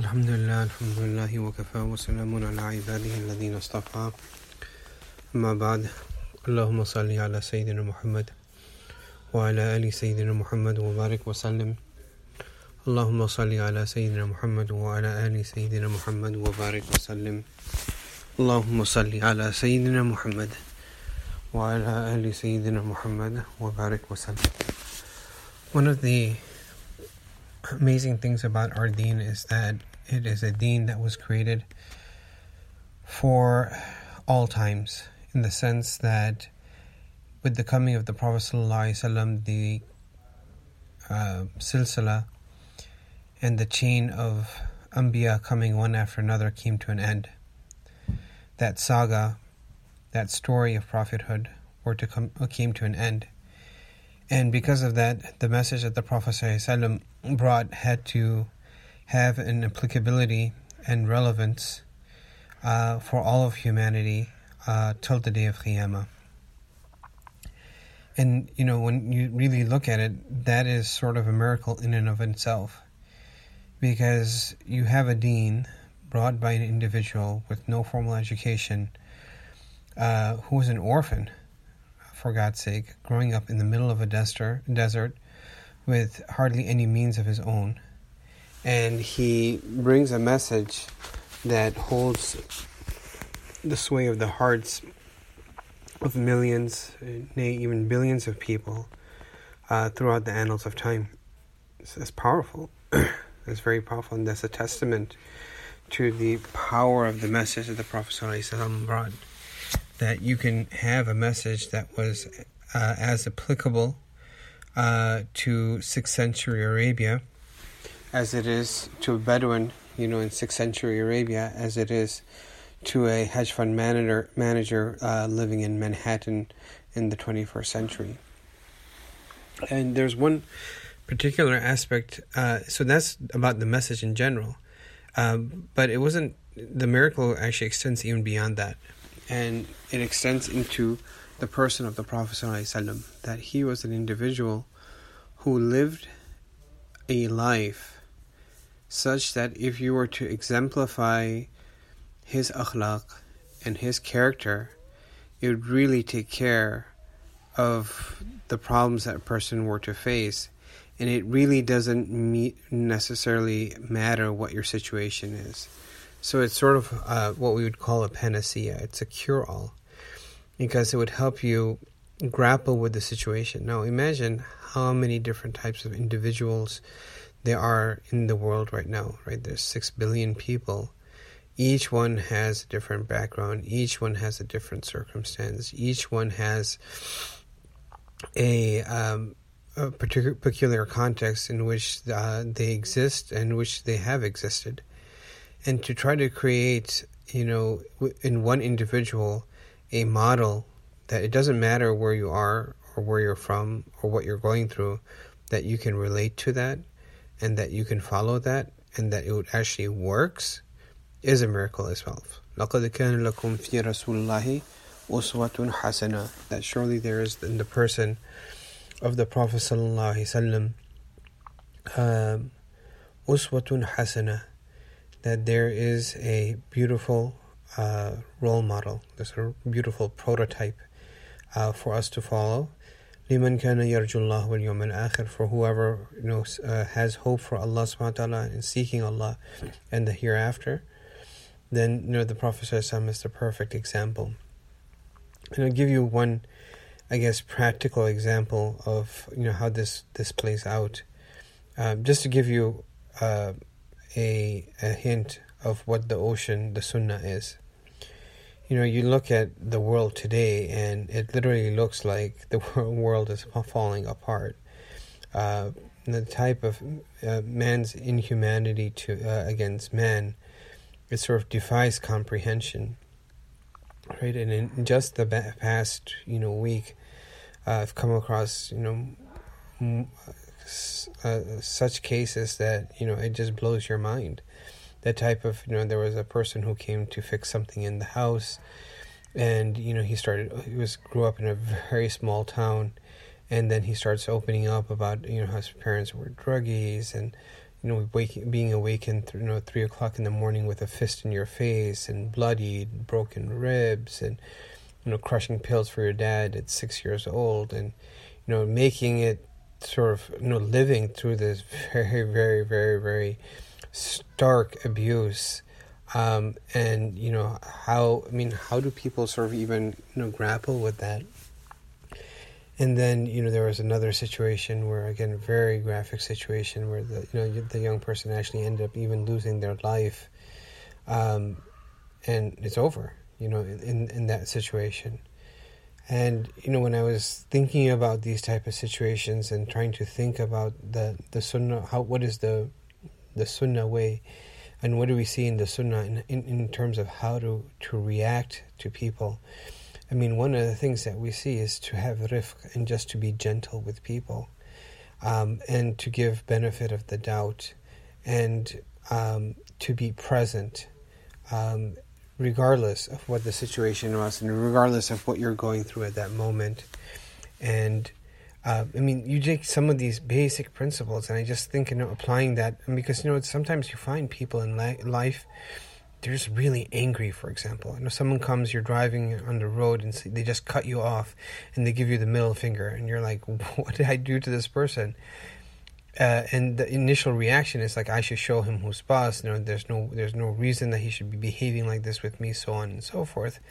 Alhamdulillah wa kafa wa salamun ala ibadihi alladhina istafa. Amma ba'd. Allahumma salli ala Sayyidina Muhammad wa ala ali Sayyidina Muhammad wa barik wa sallim. Allahumma salli ala Sayyidina Muhammad wa ala ali Sayyidina Muhammad wa barik wa sallim. Allahumma salli ala Sayyidina Muhammad wa ala ali Sayyidina Muhammad wa barik wa sallim. One of the amazing things about our deen is that it is a deen that was created for all times, in the sense that with the coming of the Prophet ﷺ, the silsila and the chain of Anbiya coming one after another came to an end. That saga, that story of prophethood came to an end. And because of that, the message that the Prophet ﷺ brought had to have an applicability and relevance for all of humanity till the day of Qiyamah. And, when you really look at it, that is sort of a miracle in and of itself. Because you have a deen brought by an individual with no formal education who was an orphan, for God's sake, growing up in the middle of a desert with hardly any means of his own. And he brings a message that holds the sway of the hearts of millions, nay, even billions of people throughout the annals of time. It's powerful. It's very powerful, and that's a testament to the power of the message that the Prophet ﷺ brought. That you can have a message that was as applicable to 6th century Arabia as it is to a Bedouin, in 6th century Arabia, as it is to a hedge fund manager living in Manhattan in the 21st century. And there's one particular aspect, so that's about the message in general, but it wasn't, the miracle actually extends even beyond that. And it extends into the person of the Prophet ﷺ, that he was an individual who lived a life such that if you were to exemplify his akhlaq and his character, it would really take care of the problems that a person were to face. And it really doesn't necessarily matter what your situation is. So it's sort of what we would call a panacea. It's a cure-all, because it would help you grapple with the situation. Now imagine how many different types of individuals there are in the world right now, right? There's 6 billion people. Each one has a different background. Each one has a different circumstance. Each one has a peculiar context in which they exist and which they have existed. And to try to create, in one individual, a model that it doesn't matter where you are or where you're from or what you're going through, that you can relate to that and that you can follow that and that it actually works, is a miracle itself. لَقَدْ كَانَ لَكُمْ فِي رَسُولِ اللَّهِ أُسْوَةٌ حَسَنَةٌ. That surely there is in the person of the Prophet ﷺ أُسْوَةٌ حَسَنَةٌ, that there is a beautiful role model, there's a beautiful prototype for us to follow. لِمَنْ كَانَ يَرْجُ اللَّهَ وَالْيَوْمَ الْآخِرِ, for whoever has hope for Allah subhanahu wa ta'ala and seeking Allah and the hereafter, then the Prophet ﷺ is the perfect example. And I'll give you one, practical example of how this plays out. Just to give you a hint of what the ocean, the sunnah, is. You look at the world today and it literally looks like the world is falling apart. The type of man's inhumanity against man, it sort of defies comprehension. Right? And in just the past week, I've come across such cases that it just blows your mind. That type of there was a person who came to fix something in the house, and he grew up in a very small town, and then he starts opening up about how his parents were druggies, and being awakened, 3 o'clock in the morning with a fist in your face and bloodied, broken ribs, and crushing pills for your dad at 6 years old, and making it sort of living through this very, very, very, very stark abuse. And how do people sort of even grapple with that? And then there was another situation where, again, a very graphic situation where the young person actually ended up even losing their life, and it's over in that situation. And when I was thinking about these type of situations and trying to think about the sunnah, what is the sunnah way, and what do we see in the sunnah in terms of how to react to people. I mean, one of the things that we see is to have rifq and just to be gentle with people, and to give benefit of the doubt, and to be present, regardless of what the situation was and regardless of what you're going through at that moment. And you take some of these basic principles, and I just think applying that, because sometimes you find people in life, they're just really angry. For example, someone comes, you're driving on the road, and they just cut you off, and they give you the middle finger, and you're like, what did I do to this person? And the initial reaction is like, I should show him who's boss. There's no reason that he should be behaving like this with me, so on and so forth.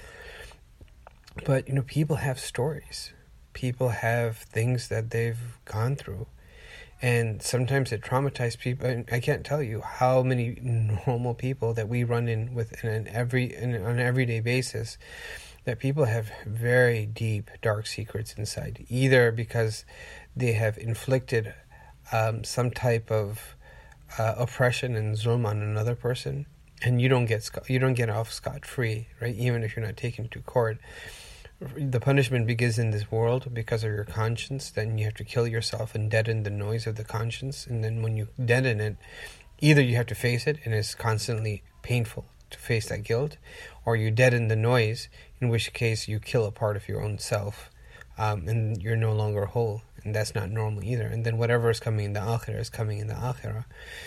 But people have stories. People have things that they've gone through. And sometimes it traumatized people. And I can't tell you how many normal people that we run in with on an everyday basis, that people have very deep, dark secrets inside, either because they have inflicted some type of oppression and zulm on another person, and you don't get off scot-free, right? Even if you're not taken to court. The punishment begins in this world because of your conscience. Then you have to kill yourself and deaden the noise of the conscience. And then when you deaden it, either you have to face it, and it's constantly painful to face that guilt, or you deaden the noise, in which case you kill a part of your own self, and you're no longer whole. And that's not normal either. And then whatever is coming in the akhirah is coming in the akhirah.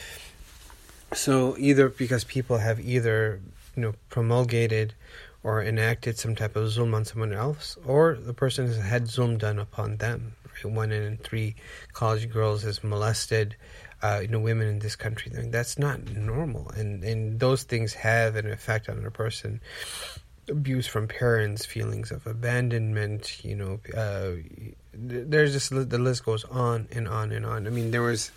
So either because people have either promulgated or enacted some type of zulm on someone else, or the person has had zulm done upon them. Right? 1 in 3 college girls has molested women in this country. I mean, that's not normal, and those things have an effect on a person. Abuse from parents, feelings of abandonment, there's just, the list goes on and on and on. I mean, there was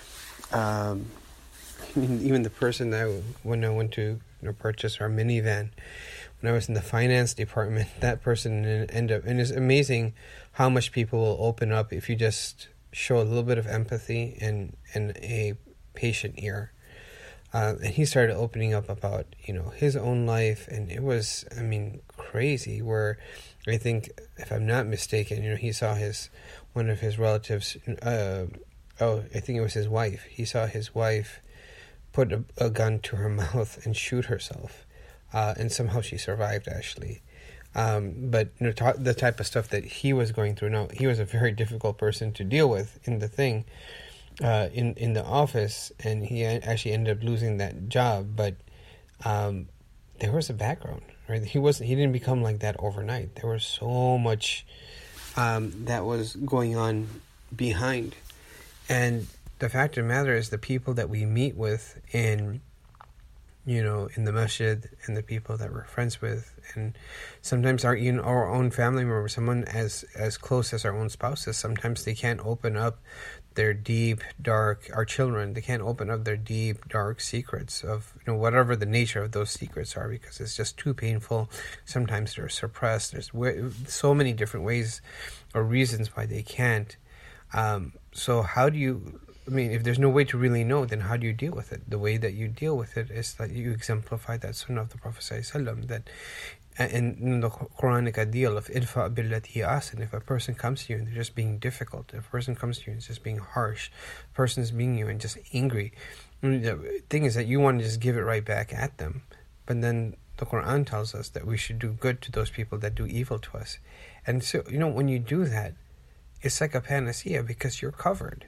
even the person that when I went to purchase our minivan, when I was in the finance department, that person ended up, and it's amazing how much people will open up if you just show a little bit of empathy and a patient ear. And he started opening up about, his own life, and it was, crazy, where I think, if I'm not mistaken, he saw one of his relatives, I think it was his wife. He saw his wife put a gun to her mouth and shoot herself, and somehow she survived, actually. But the type of stuff that he was going through, now, he was a very difficult person to deal with in the thing, in the office, and he actually ended up losing that job. But there was a background, right? He didn't become like that overnight. There was so much that was going on behind. And the fact of the matter is, the people that we meet with in the masjid, and the people that we're friends with, and sometimes our own family member, someone as close as our own spouses, sometimes they can't open up their deep, dark, our children, they can't open up their deep, dark secrets of, whatever the nature of those secrets are, because it's just too painful. Sometimes they're suppressed. There's so many different ways or reasons why they can't. So how do you, if there's no way to really know, then how do you deal with it? The way that you deal with it is that you exemplify that sunnah of the Prophet ﷺ, that in the Quranic ideal of idfa billati ahsan. If a person comes to you and they're just being difficult, if a person comes to you and is just being harsh, a person is being you and just angry, the thing is that you want to just give it right back at them. But then the Quran tells us that we should do good to those people that do evil to us. And so, when you do that, it's like a panacea, because you're covered.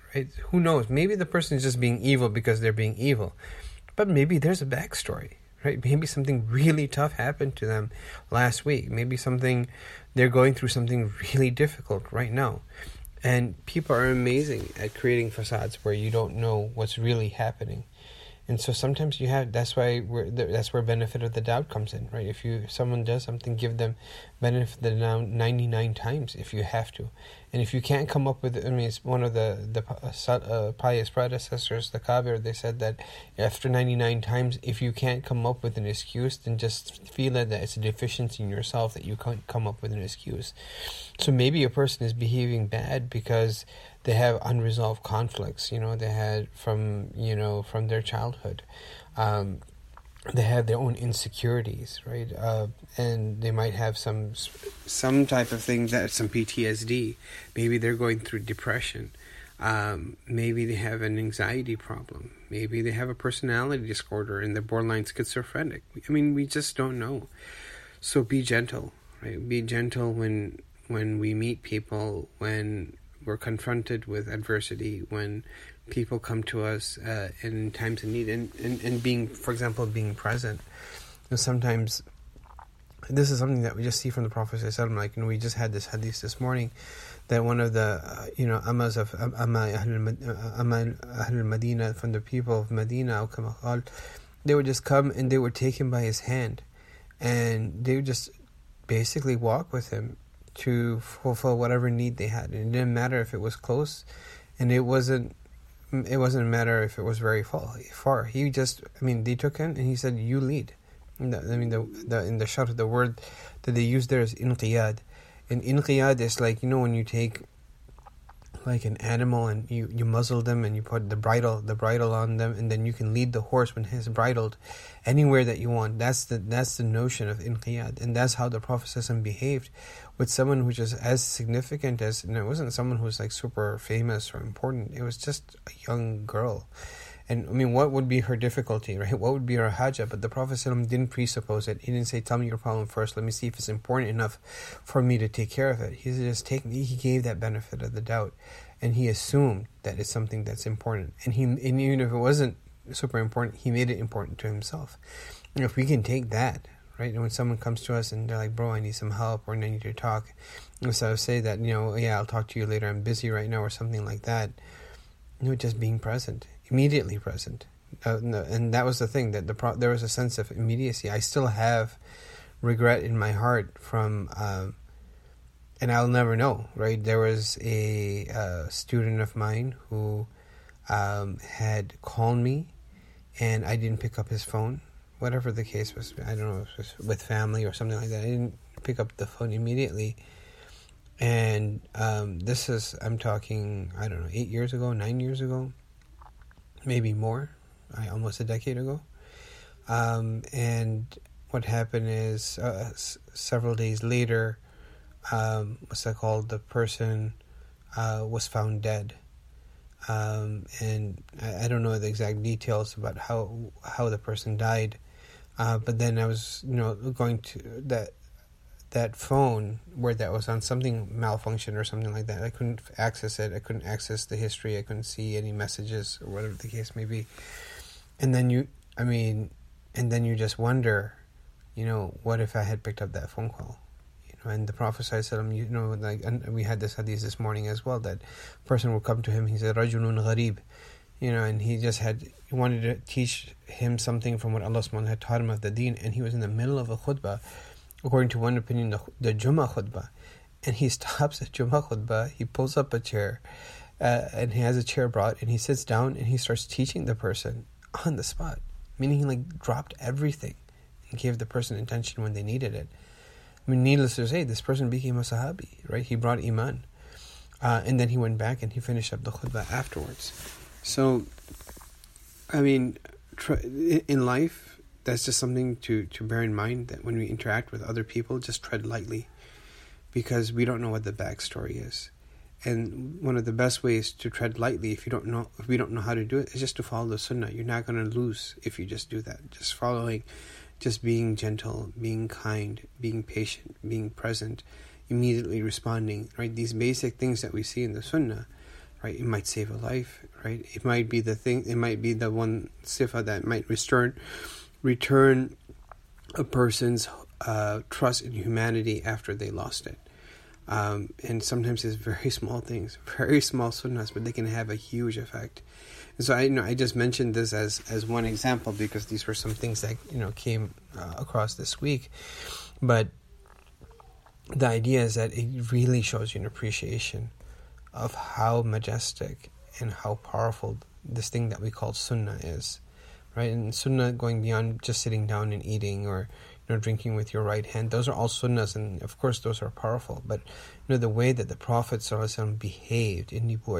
right? Who knows? Maybe the person is just being evil because they're being evil. But maybe there's a backstory, right? Maybe something really tough happened to them last week. Maybe they're going through something really difficult right now. And people are amazing at creating facades where you don't know what's really happening. And so sometimes that's where benefit of the doubt comes in, right? If someone does something, give them benefit of the doubt 99 times if you have to. And if you can't come up with, it's one of the pious predecessors, the Kabir, they said that after 99 times, if you can't come up with an excuse, then just feel that it's a deficiency in yourself that you can't come up with an excuse. So maybe a person is behaving bad because they have unresolved conflicts, they had from their childhood. They have their own insecurities, right? And they might have some type of thing, some PTSD. Maybe they're going through depression. Maybe they have an anxiety problem. Maybe they have a personality disorder and they're borderline schizophrenic. We just don't know. So be gentle, right? Be gentle when we meet people, when we're confronted with adversity, when people come to us in times of need, and being, for example, being present. Sometimes this is something that we just see from the Prophet ﷺ. We just had this hadith this morning that one of the amas of Ahl Medina, from the people of Medina, they would just come and they would take him by his hand, and they would just basically walk with him to fulfill whatever need they had. And it didn't matter if it was close, and it wasn't a matter if it was very far. He just, they took him and he said, "You lead." In the shart, the word that they use there is inqiyad. And inqiyad is like, when you take like an animal and you muzzle them and you put the bridle on them, and then you can lead the horse when he's bridled anywhere that you want. That's the notion of inqiyad, and that's how the Prophet ﷺ behaved with someone who's just as significant as, and it wasn't someone who's like super famous or important. It was just a young girl. And what would be her difficulty, right? What would be her haja? But the Prophet ﷺ didn't presuppose it. He didn't say, "Tell me your problem first. Let me see if it's important enough for me to take care of it." He gave that benefit of the doubt, and he assumed that it's something that's important. And even if it wasn't super important, he made it important to himself. And if we can take that, right? And when someone comes to us and they're like, "Bro, I need some help," or "I need to talk," so I say that, "Yeah, I'll talk to you later. I'm busy right now," or something like that. Just being present. Immediately present, and that was the thing, that there was a sense of immediacy. I still have regret in my heart from, and I'll never know, right? There was a student of mine who had called me, and I didn't pick up his phone. Whatever the case was, I don't know if it was with family or something like that. I didn't pick up the phone immediately, and I'm talking, I don't know, 8 years ago, 9 years ago. Maybe more, almost a decade ago. And what happened is, several days later, the person was found dead. And I don't know the exact details about how the person died. But then I was, going to that phone where that was on, something malfunctioned or something like that. I couldn't access it. I couldn't access the history. I couldn't see any messages or whatever the case may be. And then you just wonder, what if I had picked up that phone call? And the Prophet ﷺ, and we had this hadith this morning as well, that person would come to him, he said, "Rajulun gharib," and he wanted to teach him something from what Allah subhanahu had taught him of the deen, and he was in the middle of a khutbah, according to one opinion, the Jummah khutbah, and he stops at Jummah khutbah, he pulls up a chair, and he has a chair brought, and he sits down, and he starts teaching the person on the spot, meaning he dropped everything and gave the person attention when they needed it. Needless to say, this person became a sahabi, right? He brought iman, and then he went back and he finished up the khutbah afterwards. So, in life, that's just something to bear in mind, that when we interact with other people, just tread lightly, because we don't know what the backstory is. And one of the best ways to tread lightly, if we don't know how to do it, is just to follow the sunnah. You're not going to lose if you just do that. Just following, just being gentle, being kind, being patient, being present, immediately responding, right? These basic things that we see in the sunnah, right? It might save a life, right? It might be the thing. It might be the one sifa that might return a person's trust in humanity after they lost it. And sometimes it's very small things, very small sunnahs, but they can have a huge effect. And so I just mentioned this as one example because these were some things that came across this week. But the idea is that it really shows you an appreciation of how majestic and how powerful this thing that we call sunnah is, right? And sunnah going beyond just sitting down and eating or drinking with your right hand, those are all sunnahs, and of course those are powerful. But the way that the Prophet ﷺ behaved,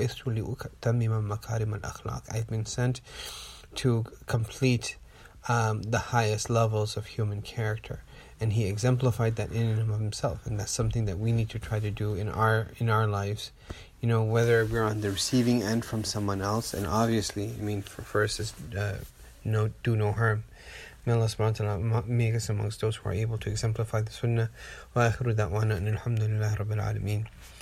I've been sent to complete the highest levels of human character, and he exemplified that in and of himself, and that's something that we need to try to do in our lives, whether we're on the receiving end from someone else. And obviously, for first is do no harm. May Allah subhanahu wa ta'ala make us amongst those who are able to exemplify the sunnah. Wa akhiru da'wana alhamdulillahi rabbil alameen.